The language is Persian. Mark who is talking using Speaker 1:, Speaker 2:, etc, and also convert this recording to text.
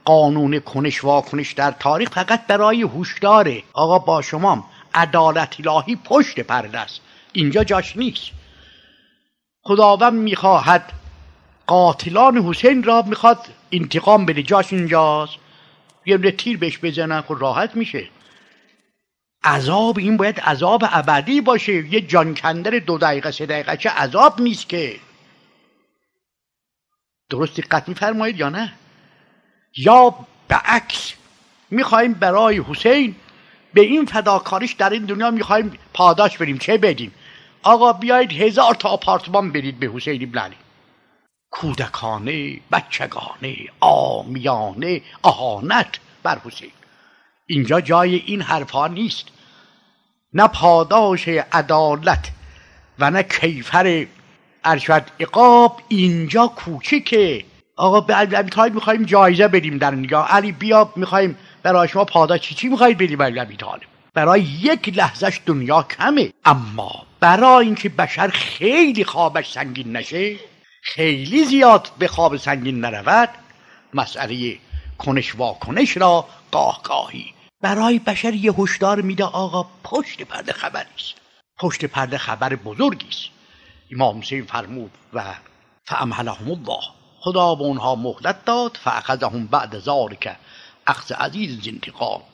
Speaker 1: قانون کنش واکنش در تاریخ فقط برای هشداره. آقا با شما عدالت الهی پشت پرده است، اینجا جاش نیست. خداوند میخواهد قاتلان حسین را میخواد انتقام بده، جاش اینجاست. یه تیر بهش بزنن خود راحت میشه. عذاب این باید عذاب ابدی باشه. یه جان کندن 2 دقیقه 3 دقیقه چه عذاب نیست که. درست دقت میفرمایید یا نه؟ یا به عکس میخوایم برای حسین به این فداکاریش در این دنیا میخوایم پاداش بدیم. چه بدیم؟ آقا بیایید 1000 تا آپارتمان بدید به حسین ابن علی. کودکانه، بچگانه، عامیانه اهانت بر حسین. اینجا جای این حرفا نیست. نه پاداش عدالت و نه کیفر ارشد عقاب اینجا کوچیکه. آقا به علی ابی طالب میخوایم جایزه بدیم در نگاه علی، بیا میخوایم برای شما پاداش چی میخواید بدیم علی ابی طالب؟ برای یک لحظهش دنیا کمه، اما برای اینکه بشر خیلی خوابش سنگین نشه، خیلی زیاد به خواب سنگین نرود، مسئله کنش واکنش را گاهی برای بشر یه هشدار میده. آقا پشت پرده خبری است، پشت پرده خبر بزرگی است. امام حسین فرمود و فامهلهم الله، خدا به اونها مهلت داد، فاخذهم بعد ذلک اخذ عزیز انتقام.